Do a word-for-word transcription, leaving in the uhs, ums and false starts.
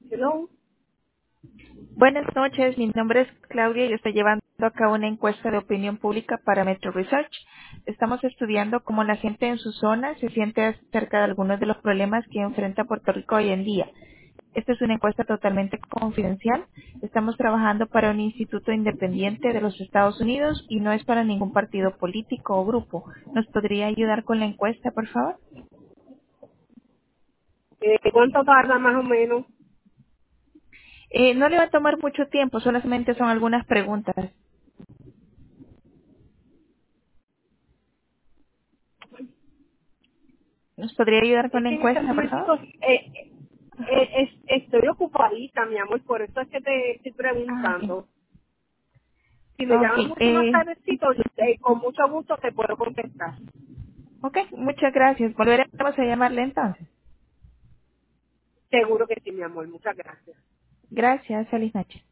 Hello. Buenas noches, mi nombre es Claudia y estoy llevando a cabo una encuesta de opinión pública para Metro Research. Estamos estudiando cómo la gente en su zona se siente acerca de algunos de los problemas que enfrenta Puerto Rico hoy en día. Esta es una encuesta totalmente confidencial. Estamos trabajando para un instituto independiente de los Estados Unidos y no es para ningún partido político o grupo. ¿Nos podría ayudar con la encuesta, por favor? Eh, ¿Cuánto tarda más o menos? Eh, no le va a tomar mucho tiempo, solamente son algunas preguntas. ¿Nos podría ayudar con Es la que en este encuesta, por favor? momentico eh, eh, es- estoy ocupadita, mi amor, por eso es que te estoy Ah, ok. preguntando. Si me Ok, llamas mucho más eh, tardecito, eh, con mucho gusto te puedo contestar. ok, muchas gracias. Volveremos a llamarle entonces. Seguro que sí, mi amor. Muchas gracias. Gracias, feliz noche.